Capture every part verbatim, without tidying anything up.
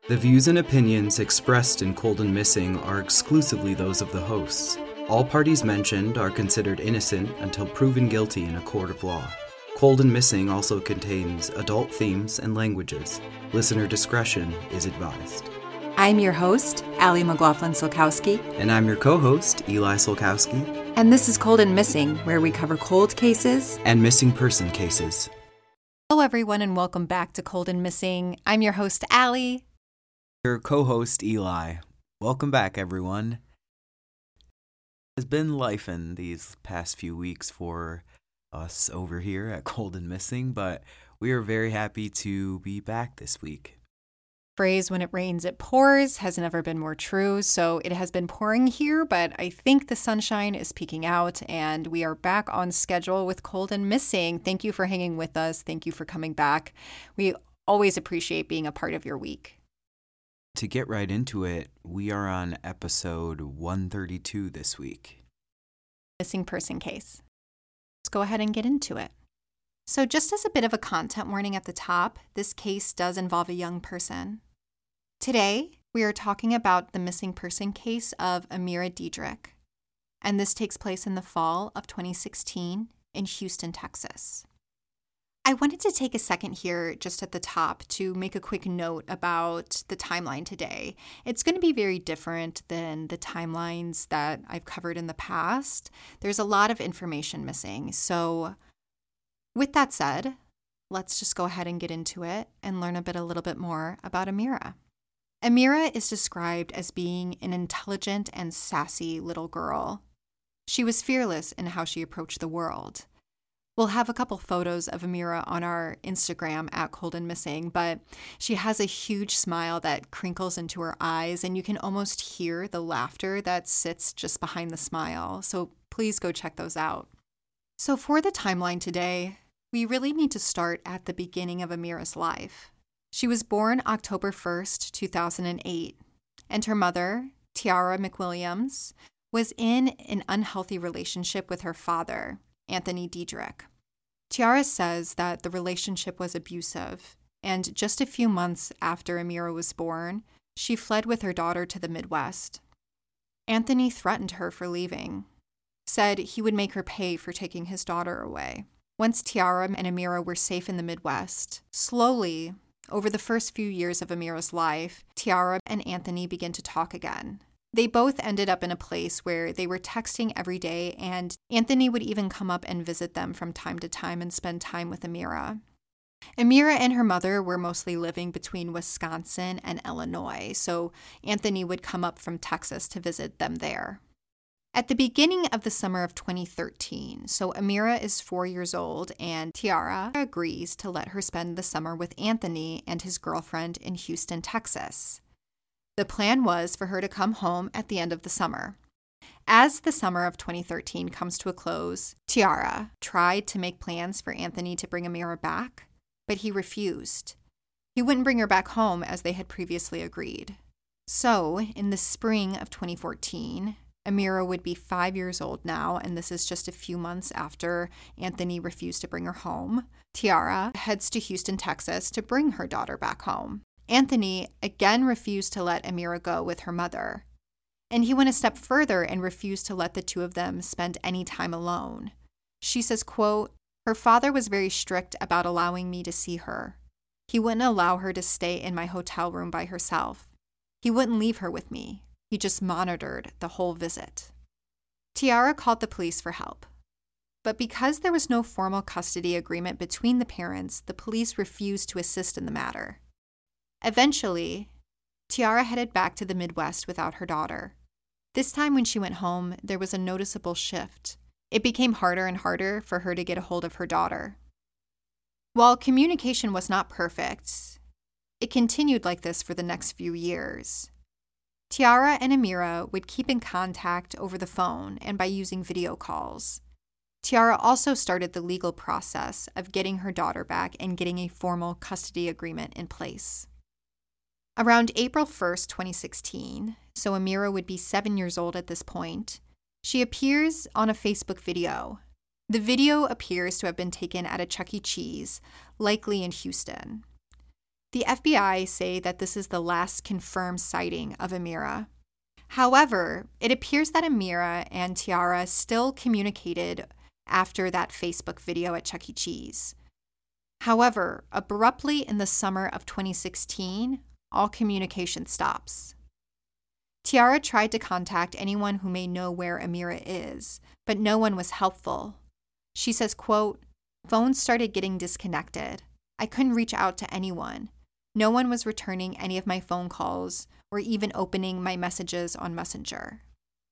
The views and opinions expressed in Cold and Missing are exclusively those of the hosts. All parties mentioned are considered innocent until proven guilty in a court of law. Cold and Missing also contains adult themes and languages. Listener discretion is advised. I'm your host, Allie McLaughlin-Solkowski. And I'm your co-host, Eli Solkowski. And this is Cold and Missing, where we cover cold cases and missing person cases. Hello, everyone, and welcome back to Cold and Missing. I'm your host, Allie. Your co-host, Eli. Welcome back, everyone. It's been life in these past few weeks for us over here at Cold and Missing, but we are very happy to be back this week. Phrase, when it rains, it pours, has never been more true. So it has been pouring here, but I think the sunshine is peeking out and we are back on schedule with Cold and Missing. Thank you for hanging with us. Thank you for coming back. We always appreciate being a part of your week. To get right into it, we are on episode one thirty-two this week. Missing person case. Let's go ahead and get into it. So just as a bit of a content warning at the top, this case does involve a young person. Today, we are talking about the missing person case of Amira Diedrich, and this takes place in the fall of twenty sixteen in Houston, Texas. I wanted to take a second here just at the top to make a quick note about the timeline today. It's going to be very different than the timelines that I've covered in the past. There's a lot of information missing. So with that said, let's just go ahead and get into it and learn a bit a little bit more about Amira. Amira is described as being an intelligent and sassy little girl. She was fearless in how she approached the world. We'll have a couple photos of Amira on our Instagram at Cold and Missing, but she has a huge smile that crinkles into her eyes, and you can almost hear the laughter that sits just behind the smile. So please go check those out. So for the timeline today, we really need to start at the beginning of Amira's life. She was born October first, two thousand eight, and her mother, Tiara McWilliams, was in an unhealthy relationship with her father, Anthony Diedrich. Tiara says that the relationship was abusive, and just a few months after Amira was born, she fled with her daughter to the Midwest. Anthony threatened her for leaving, said he would make her pay for taking his daughter away. Once Tiara and Amira were safe in the Midwest, slowly, over the first few years of Amira's life, Tiara and Anthony began to talk again. They both ended up in a place where they were texting every day, and Anthony would even come up and visit them from time to time and spend time with Amira. Amira and her mother were mostly living between Wisconsin and Illinois, so Anthony would come up from Texas to visit them there. At the beginning of the summer of twenty thirteen, so Amira is four years old, and Tiara agrees to let her spend the summer with Anthony and his girlfriend in Houston, Texas. The plan was for her to come home at the end of the summer. As the summer of twenty thirteen comes to a close, Tiara tried to make plans for Anthony to bring Amira back, but he refused. He wouldn't bring her back home as they had previously agreed. So, in the spring of twenty fourteen, Amira would be five years old now, and this is just a few months after Anthony refused to bring her home. Tiara heads to Houston, Texas to bring her daughter back home. Anthony again refused to let Amira go with her mother, and he went a step further and refused to let the two of them spend any time alone. She says, quote, "Her father was very strict about allowing me to see her. He wouldn't allow her to stay in my hotel room by herself. He wouldn't leave her with me. He just monitored the whole visit." Tiara called the police for help. But because there was no formal custody agreement between the parents, the police refused to assist in the matter. Eventually, Tiara headed back to the Midwest without her daughter. This time when she went home, there was a noticeable shift. It became harder and harder for her to get a hold of her daughter. While communication was not perfect, it continued like this for the next few years. Tiara and Amira would keep in contact over the phone and by using video calls. Tiara also started the legal process of getting her daughter back and getting a formal custody agreement in place. Around April first, twenty sixteen, so Amira would be seven years old at this point, she appears on a Facebook video. The video appears to have been taken at a Chuck E. Cheese, likely in Houston. The F B I say that this is the last confirmed sighting of Amira. However, it appears that Amira and Tiara still communicated after that Facebook video at Chuck E. Cheese. However, abruptly in the summer of twenty sixteen, all communication stops. Tiara tried to contact anyone who may know where Amira is, but no one was helpful. She says, quote, "Phones started getting disconnected. I couldn't reach out to anyone. No one was returning any of my phone calls or even opening my messages on Messenger."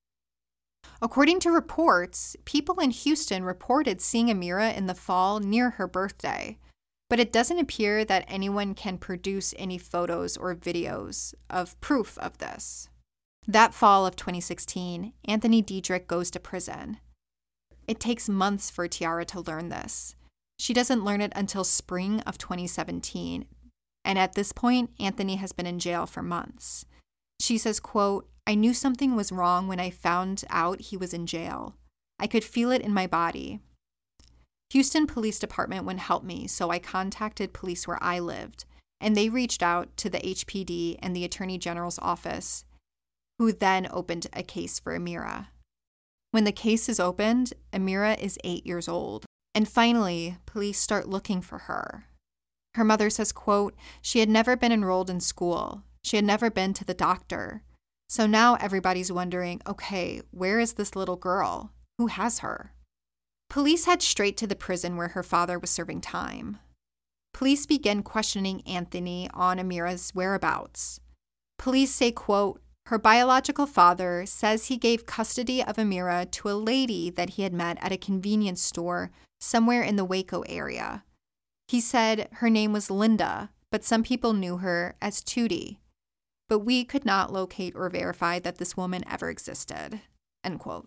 According to reports, people in Houston reported seeing Amira in the fall near her birthday, but it doesn't appear that anyone can produce any photos or videos of proof of this. That fall of twenty sixteen, Anthony Diedrich goes to prison. It takes months for Tiara to learn this. She doesn't learn it until spring of twenty seventeen, and at this point, Anthony has been in jail for months. She says, quote, "I knew something was wrong when I found out he was in jail. I could feel it in my body. Houston Police Department wouldn't help me, so I contacted police where I lived, and they reached out to the H P D and the Attorney General's office, who then opened a case for Amira. When the case is opened, Amira is eight years old. And finally, police start looking for her. Her mother says, quote, "She had never been enrolled in school. She had never been to the doctor. So now everybody's wondering, okay, where is this little girl? Who has her?" Police head straight to the prison where her father was serving time. Police begin questioning Anthony on Amira's whereabouts. Police say, quote, "Her biological father says he gave custody of Amira to a lady that he had met at a convenience store somewhere in the Waco area. He said her name was Linda, but some people knew her as Tootie. But we could not locate or verify that this woman ever existed," end quote.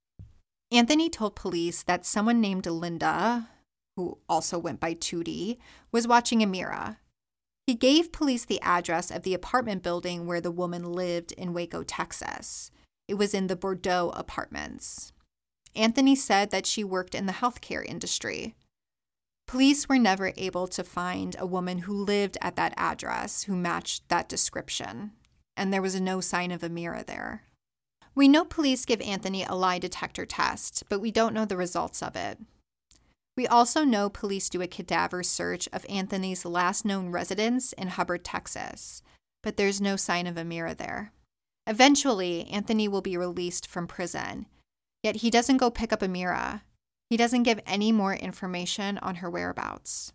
Anthony told police that someone named Linda, who also went by Tootie, was watching Amira. He gave police the address of the apartment building where the woman lived in Waco, Texas. It was in the Bordeaux Apartments. Anthony said that she worked in the healthcare industry. Police were never able to find a woman who lived at that address who matched that description, and there was no sign of Amira there. We know police give Anthony a lie detector test, but we don't know the results of it. We also know police do a cadaver search of Anthony's last known residence in Hubbard, Texas, but there's no sign of Amira there. Eventually, Anthony will be released from prison, yet he doesn't go pick up Amira. He doesn't give any more information on her whereabouts.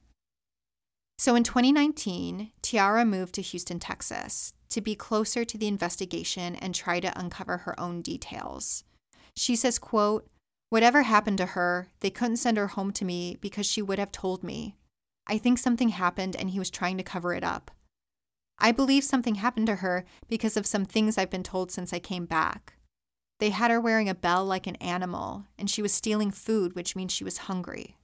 So in twenty nineteen, Tiara moved to Houston, Texas, to be closer to the investigation and try to uncover her own details. She says, quote, "Whatever happened to her, they couldn't send her home to me because she would have told me. I think something happened and he was trying to cover it up. I believe something happened to her because of some things I've been told since I came back. They had her wearing a bell like an animal, and she was stealing food, which means she was hungry."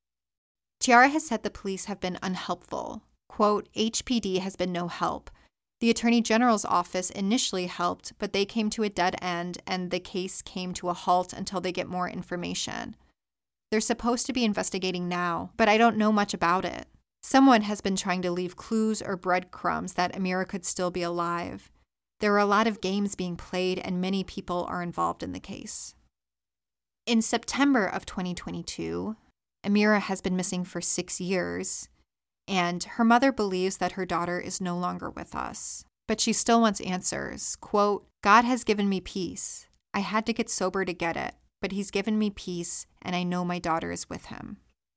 Tiara has said the police have been unhelpful. Quote, "H P D has been no help. The Attorney General's office initially helped, but they came to a dead end, and the case came to a halt until they get more information. They're supposed to be investigating now, but I don't know much about it. Someone has been trying to leave clues or breadcrumbs that Amira could still be alive. There are a lot of games being played, and many people are involved in the case." In September of twenty twenty-two, Amira has been missing for six years, and her mother believes that her daughter is no longer with us. But she still wants answers. Quote, "God has given me peace. I had to get sober to get it, but he's given me peace, and I know my daughter is with him."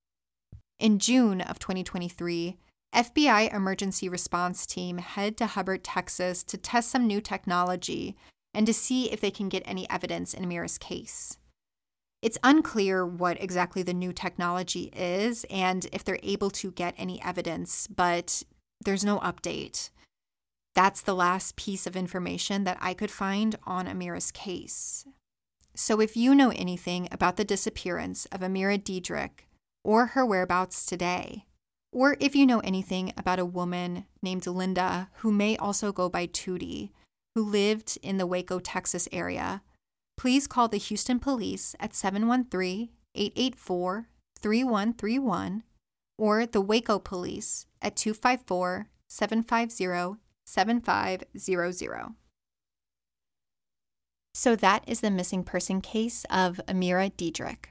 In June of twenty twenty-three, F B I emergency response team head to Hubbard, Texas to test some new technology and to see if they can get any evidence in Amira's case. It's unclear what exactly the new technology is and if they're able to get any evidence, but there's no update. That's the last piece of information that I could find on Amira's case. So if you know anything about the disappearance of Amira Diedrich or her whereabouts today, or if you know anything about a woman named Linda who may also go by Tootie, who lived in the Waco, Texas area, please call the Houston Police at seven one three, eight eight four, three one three one or the Waco Police at two five four, seven five zero, seven five zero zero. So that is the missing person case of Amira Diedrich.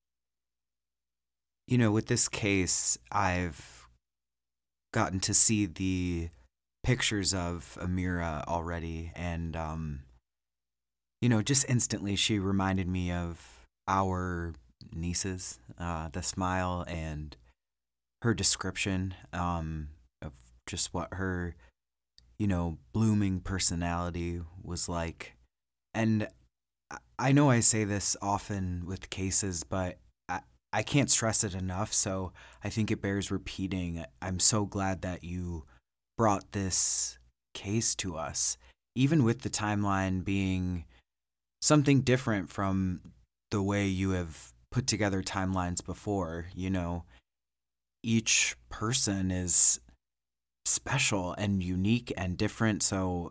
You know, with this case, I've gotten to see the pictures of Amira already, and, um, you know, just instantly she reminded me of our nieces, uh, the smile and her description um, of just what her, you know, blooming personality was like. And I know I say this often with cases, but I, I can't stress it enough, so I think it bears repeating. I'm so glad that you brought this case to us, even with the timeline being something different from the way you have put together timelines before. You know, each person is special and unique and different, so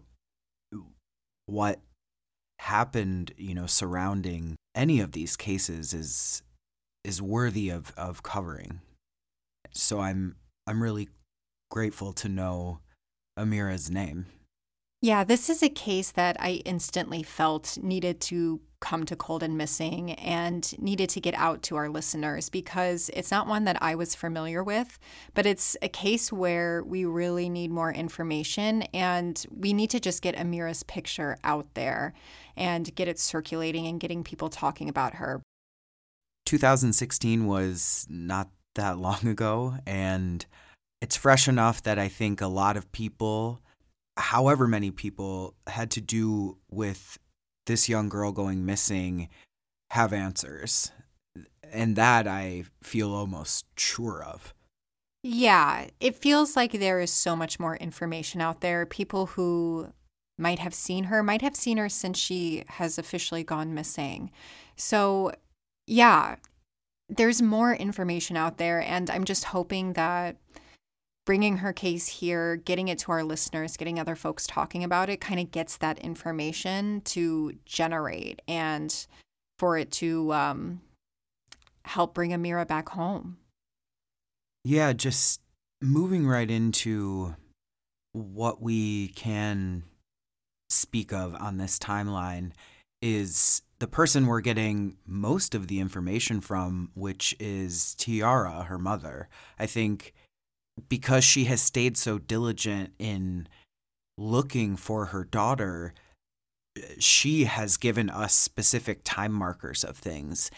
what happened, you know, surrounding any of these cases is is worthy of, of covering. So I'm I'm really grateful to know Amira's name. Yeah, this is a case that I instantly felt needed to come to Cold and Missing and needed to get out to our listeners because it's not one that I was familiar with, but it's a case where we really need more information and we need to just get Amira's picture out there and get it circulating and getting people talking about her. two thousand sixteen was not that long ago, and it's fresh enough that I think a lot of people, however many people, had to do with this young girl going missing, have answers. And that I feel almost sure of. Yeah, it feels like there is so much more information out there. People who might have seen her, might have seen her since she has officially gone missing. So, yeah, there's more information out there. And I'm just hoping that bringing her case here, getting it to our listeners, getting other folks talking about it kind of gets that information to generate and for it to um, help bring Amira back home. Yeah, just moving right into what we can speak of on this timeline is the person we're getting most of the information from, which is Tiara, her mother. I think because she has stayed so diligent in looking for her daughter, she has given us specific time markers of things.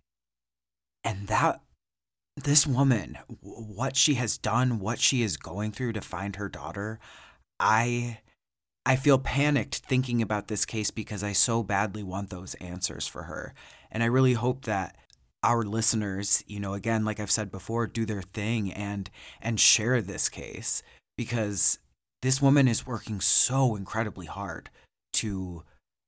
And that, this woman, what she has done, what she is going through to find her daughter, I I feel panicked thinking about this case because I so badly want those answers for her. And I really hope that our listeners, you know, again, like I've said before, do their thing and and share this case, because this woman is working so incredibly hard to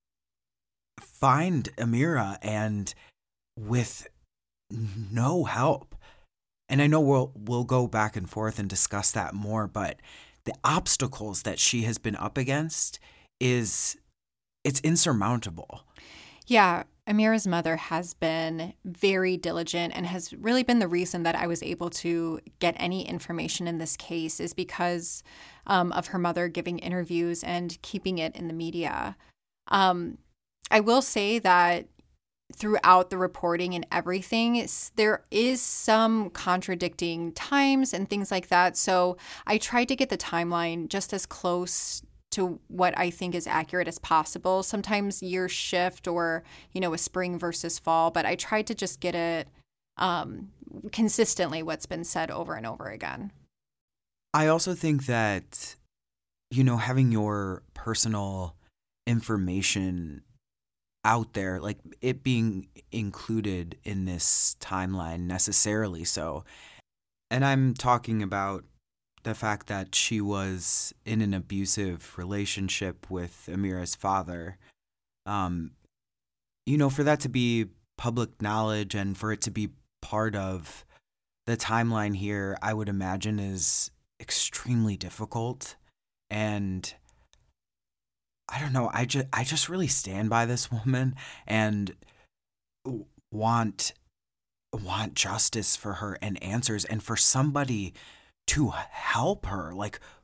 find Amira, and with no help. And I know we'll we'll go back and forth and discuss that more, but the obstacles that she has been up against is it's insurmountable. Yeah, Amira's mother has been very diligent and has really been the reason that I was able to get any information in this case is because um, of her mother giving interviews and keeping it in the media. Um, I will say that throughout the reporting and everything, there is some contradicting times and things like that. So I tried to get the timeline just as close to what I think is accurate as possible. Sometimes years shift or, you know, a spring versus fall, but I tried to just get it um, consistently what's been said over and over again. I also think that, you know, having your personal information out there, like it being included in this timeline necessarily so. And I'm talking about the fact that she was in an abusive relationship with Amira's father. Um, you know, for that to be public knowledge and for it to be part of the timeline here, I would imagine is extremely difficult. And I don't know, I just, I just really stand by this woman and want want justice for her and answers, and for somebody to help her, like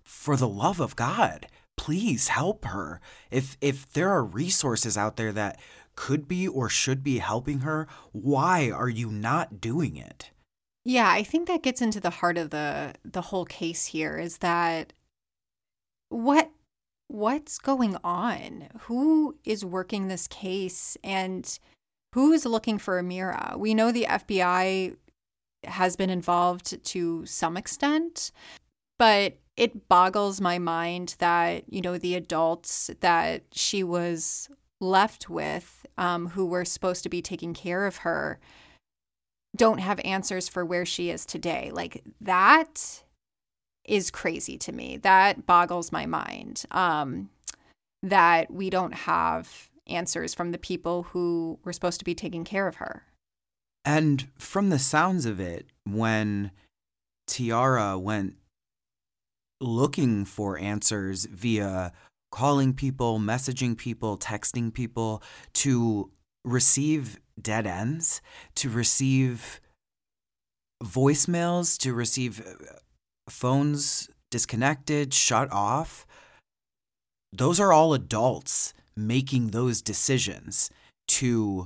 for the love of God, please help her. If if there are resources out there that could be or should be helping her, why are you not doing it? Yeah, I think that gets into the heart of the the whole case here is that what what's going on? Who is working this case and who's looking for Amira? We know the F B I has been involved to some extent, but it boggles my mind that, you know, the adults that she was left with, um, who were supposed to be taking care of her, don't have answers for where she is today. Like, that is crazy to me. That boggles my mind, um, that we don't have answers from the people who were supposed to be taking care of her. And from the sounds of it, when Tiara went looking for answers via calling people, messaging people, texting people, to receive dead ends, to receive voicemails, to receive phones disconnected, shut off, those are all adults making those decisions to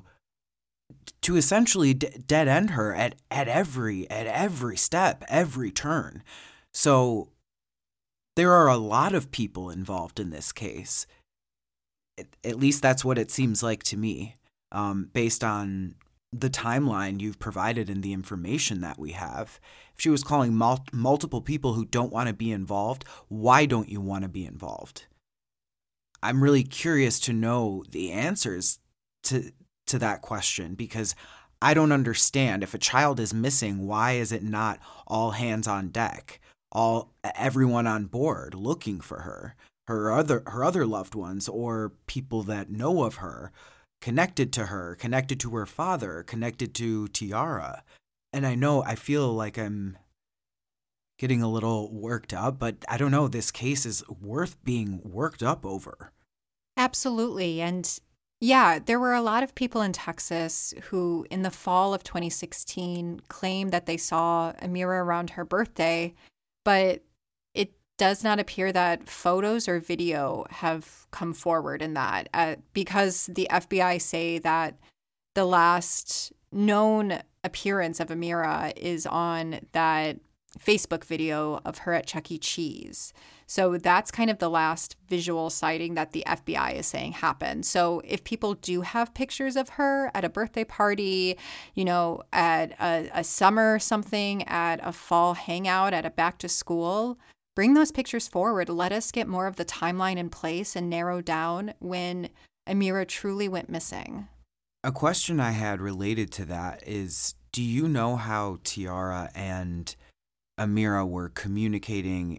to essentially d- dead end her at, at every at every step, every turn. So there are a lot of people involved in this case. At, at least that's what it seems like to me, um, based on the timeline you've provided and the information that we have. If she was calling mul- multiple people who don't want to be involved, why don't you want to be involved? I'm really curious to know the answers to to that question, because I don't understand. If a child is missing, why is it not all hands on deck, all everyone on board looking for her, her other her other loved ones, or people that know of her, connected to her, connected to her father, connected to Tiara? And I know I feel like I'm getting a little worked up, but I don't know, this case is worth being worked up over. Absolutely. And yeah, there were a lot of people in Texas who, in the fall of twenty sixteen, claimed that they saw Amira around her birthday, but it does not appear that photos or video have come forward in that, uh, because the F B I say that the last known appearance of Amira is on that Facebook video of her at Chuck E. Cheese. So that's kind of the last visual sighting that the F B I is saying happened. So if people do have pictures of her at a birthday party, you know, at a, a summer something, at a fall hangout, at a back to school, bring those pictures forward. Let us get more of the timeline in place and narrow down when Amira truly went missing. A question I had related to that is, do you know how Tiara and Amira were communicating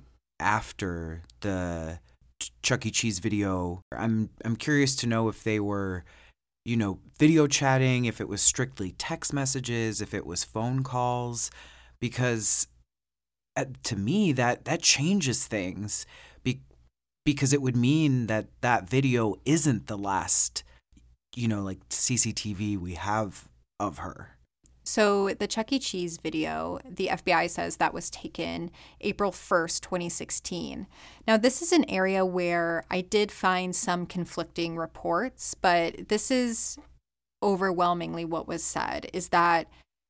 after the Chuck E. Cheese video? I'm I'm curious to know if they were, you know, video chatting, if it was strictly text messages, if it was phone calls, because uh, to me that that changes things, be, because it would mean that that video isn't the last, you know, like C C T V we have of her. So the Chuck E. Cheese video, the F B I says that was taken April first, twenty sixteen. Now, this is an area where I did find some conflicting reports, but this is overwhelmingly what was said, is that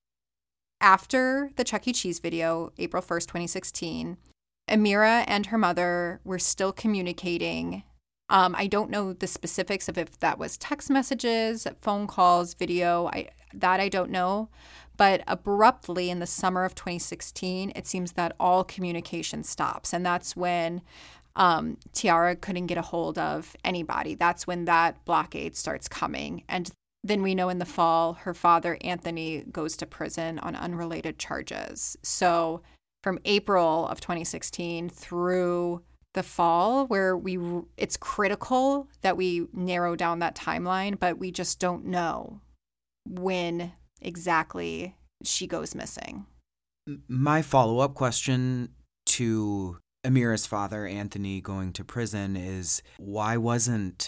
after the Chuck E. Cheese video, April first, twenty sixteen, Amira and her mother were still communicating. Um, I don't know the specifics of if that was text messages, phone calls, video. I that I don't know. But abruptly in the summer of twenty sixteen, it seems that all communication stops. And that's when um, Tiara couldn't get a hold of anybody. That's when that blockade starts coming. And then we know in the fall, her father, Anthony, goes to prison on unrelated charges. So from April of twenty sixteen through the fall, where we it's critical that we narrow down that timeline, but we just don't know when exactly she goes missing. My follow-up question to Amira's father, Anthony, going to prison is, why wasn't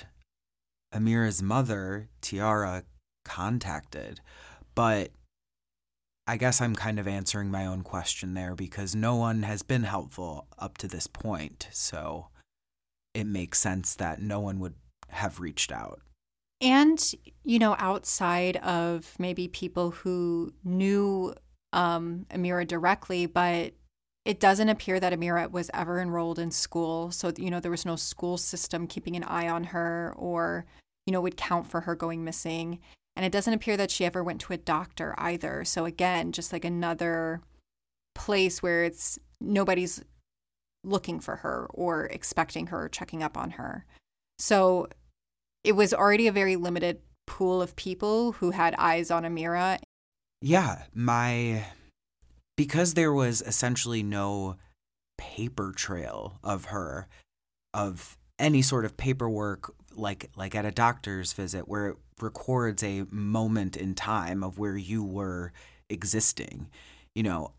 Amira's mother, Tiara, contacted? But I guess I'm kind of answering my own question there because no one has been helpful up to this point. So it makes sense that no one would have reached out. And, you know, outside of maybe people who knew um, Amira directly, but it doesn't appear that Amira was ever enrolled in school. So, you know, there was no school system keeping an eye on her or, you know, would count for her going missing. And it doesn't appear that she ever went to a doctor either. So again, just like another place where it's nobody's looking for her or expecting her or checking up on her. So it was already a very limited pool of people who had eyes on Amira. Yeah, my because there was essentially no paper trail of her, of any sort of paperwork like like at a doctor's visit where it records a moment in time of where you were existing. You know,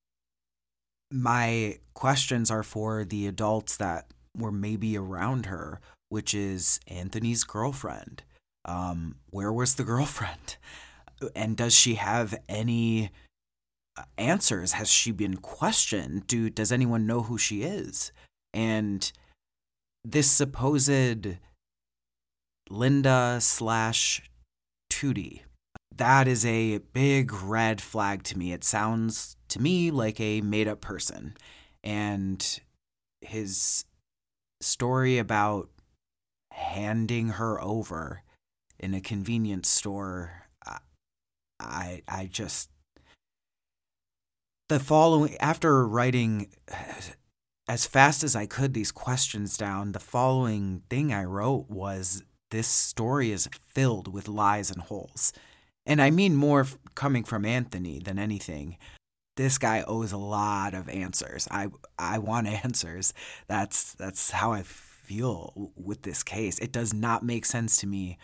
my questions are for the adults that were maybe around her, which is Anthony's girlfriend. Um, where was the girlfriend? And does she have any answers? Has she been questioned? Do does anyone know who she is? And this supposed Linda slash Tootie, that is a big red flag to me. It sounds to me like a made-up person. And his story about handing her over in a convenience store, I, I, I just... The following, after writing as fast as I could these questions down, the following thing I wrote was, this story is filled with lies and holes. And I mean more f- coming from Anthony than anything. This guy owes a lot of answers. I I want answers. That's that's how I feel with this case. It does not make sense to me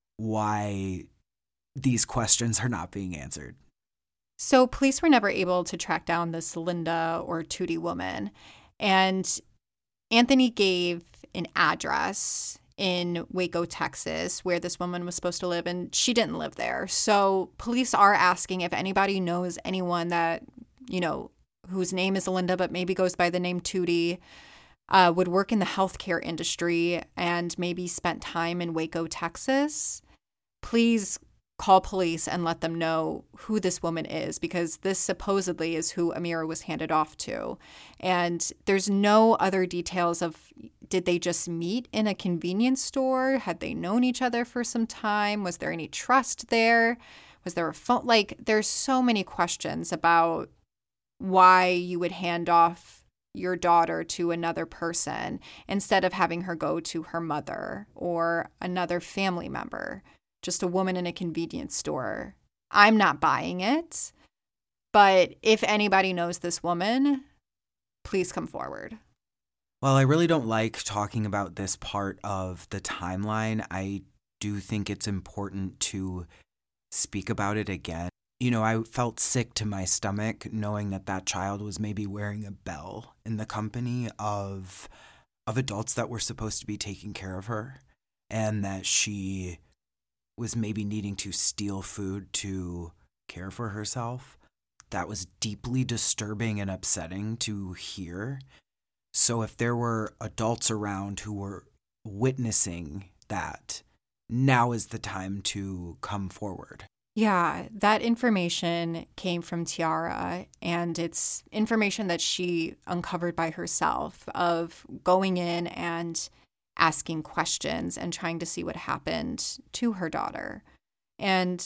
why these questions are not being answered. So police were never able to track down this Linda or Tootie woman. And Anthony gave an address in Waco, Texas, where this woman was supposed to live, and she didn't live there. So police are asking if anybody knows anyone that, you know, whose name is Linda, but maybe goes by the name Tootie, uh, would work in the healthcare industry and maybe spent time in Waco, Texas. Please call police and let them know who this woman is, because this supposedly is who Amira was handed off to. And there's no other details of, did they just meet in a convenience store? Had they known each other for some time? Was there any trust there? Was there a phone? Like, there's so many questions about why you would hand off your daughter to another person instead of having her go to her mother or another family member. Just a woman in a convenience store. I'm not buying it. But if anybody knows this woman, please come forward. Well, I really don't like talking about this part of the timeline. I do think it's important to speak about it again. You know, I felt sick to my stomach knowing that that child was maybe wearing a bell in the company of of adults that were supposed to be taking care of her, and that she was maybe needing to steal food to care for herself. That was deeply disturbing and upsetting to hear. So if there were adults around who were witnessing that, now is the time to come forward. Yeah, that information came from Tiara, and it's information that she uncovered by herself of going in and asking questions and trying to see what happened to her daughter. And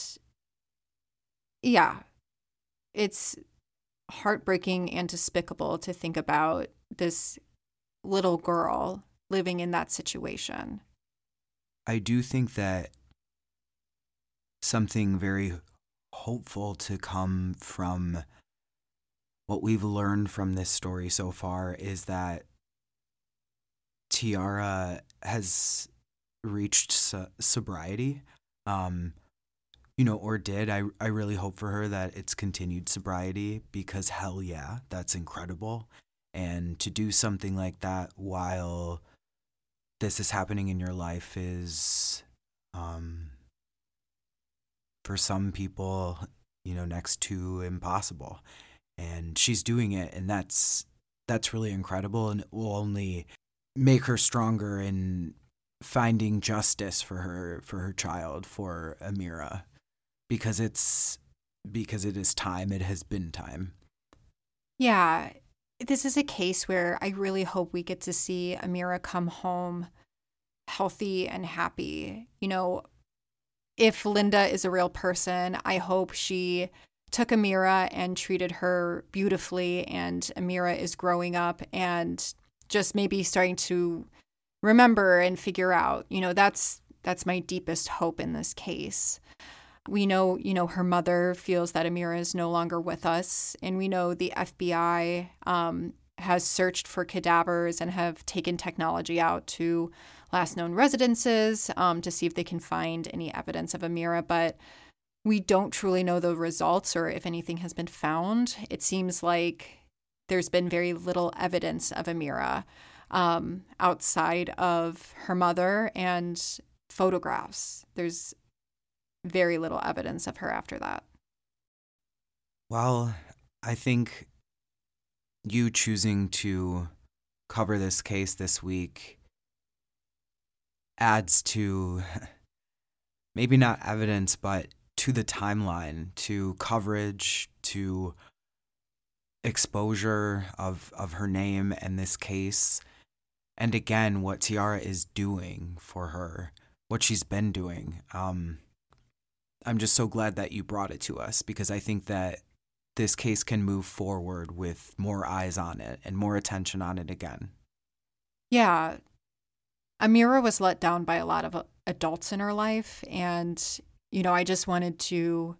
yeah, it's heartbreaking and despicable to think about this little girl living in that situation. I do think that something very hopeful to come from what we've learned from this story so far is that Tiara has reached so- sobriety, um, you know, or did. I, I really hope for her that it's continued sobriety, because hell yeah, that's incredible. And to do something like that while this is happening in your life is, um, for some people, you know, next to impossible. And she's doing it, and that's that's really incredible, and it will only make her stronger in finding justice for her for her child, for Amira, because it's because it is time. It has been time. Yeah, this is a case where I really hope we get to see Amira come home healthy and happy. You know, if Linda is a real person, I hope she took Amira and treated her beautifully, and Amira is growing up and just maybe starting to remember and figure out, you know, that's that's my deepest hope in this case. We know, you know, her mother feels that Amira is no longer with us, and we know the F B I um, has searched for cadavers and have taken technology out to last known residences um, to see if they can find any evidence of Amira, but we don't truly know the results or if anything has been found. It seems like there's been very little evidence of Amira um, outside of her mother and photographs. There's very little evidence of her after that. Well, I think you choosing to cover this case this week adds to maybe not evidence, but to the timeline, to coverage, to exposure of, of her name and this case. And again, what Tiara is doing for her, what she's been doing. Um, I'm just so glad that you brought it to us, because I think that this case can move forward with more eyes on it and more attention on it again. Yeah. Amira was let down by a lot of adults in her life, and you know, I just wanted to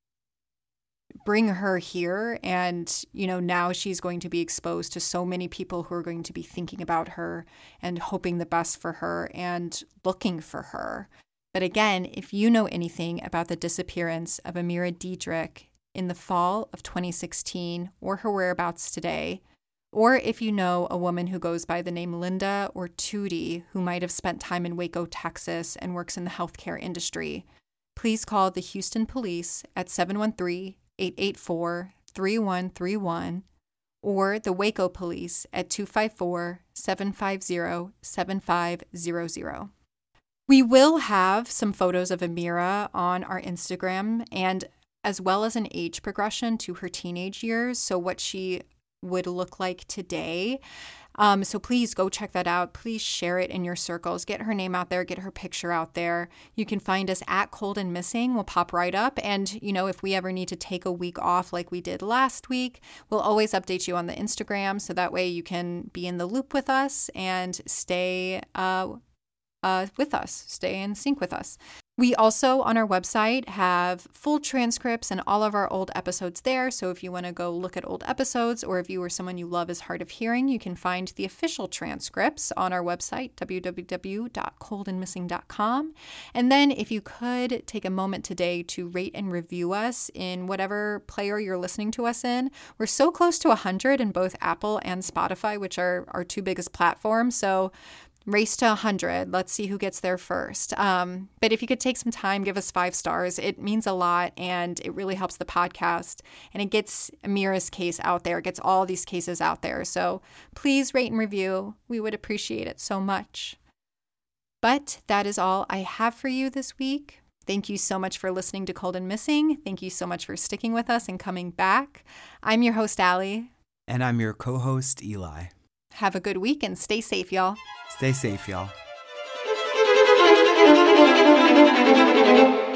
bring her here, and, you know, now she's going to be exposed to so many people who are going to be thinking about her and hoping the best for her and looking for her. But again, if you know anything about the disappearance of Amira Diedrich in the fall of twenty sixteen or her whereabouts today, or if you know a woman who goes by the name Linda or Tootie who might have spent time in Waco, Texas and works in the healthcare industry, please call the Houston Police at seven one three, eight eight four, three one three one or the Waco Police at two five four, seven five zero, seven five zero zero. We will have some photos of Amira on our Instagram, and as well as an age progression to her teenage years, so what she would look like today. Um, so please go check that out. Please share it in your circles. Get her name out there. Get her picture out there. You can find us at Cold and Missing. We'll pop right up. And, you know, if we ever need to take a week off like we did last week, we'll always update you on the Instagram. So that way you can be in the loop with us and stay uh, uh, with us, stay in sync with us. We also, on our website, have full transcripts and all of our old episodes there. So if you want to go look at old episodes, or if you or someone you love is hard of hearing, you can find the official transcripts on our website, w w w dot cold and missing dot com. And then if you could take a moment today to rate and review us in whatever player you're listening to us in. We're so close to one hundred in both Apple and Spotify, which are our two biggest platforms. So race to one hundred. Let's see who gets there first. Um, but if you could take some time, give us five stars. It means a lot, and it really helps the podcast. And it gets Amira's case out there. It gets all these cases out there. So please rate and review. We would appreciate it so much. But that is all I have for you this week. Thank you so much for listening to Cold and Missing. Thank you so much for sticking with us and coming back. I'm your host, Allie. And I'm your co-host, Eli. Have a good week and stay safe, y'all. Stay safe, y'all.